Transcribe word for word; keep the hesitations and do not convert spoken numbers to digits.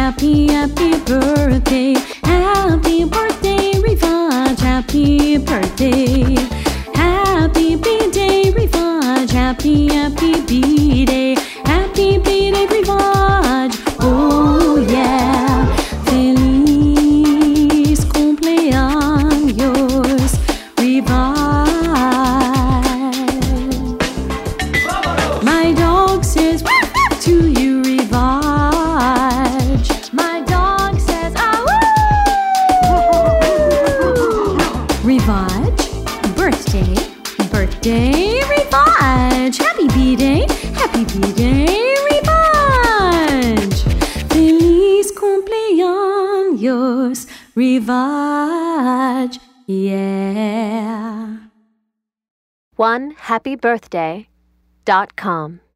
Happy, happy birthday. Happy birthday, Rivaj. Happy birthday. Happy B-Day, Rivaj. Happy, happy B-Day. Happy B-Day, Rivaj. Oh yeah. Feliz cumpleaños, Rivaj. My dog says to you, Rivaj. My dog says ah woo. Rivaj, birthday, birthday, Rivaj. Happy B-Day, happy B-Day, Rivaj. Feliz cumpleaños, Rivaj. Yeah. one happy birthday dot com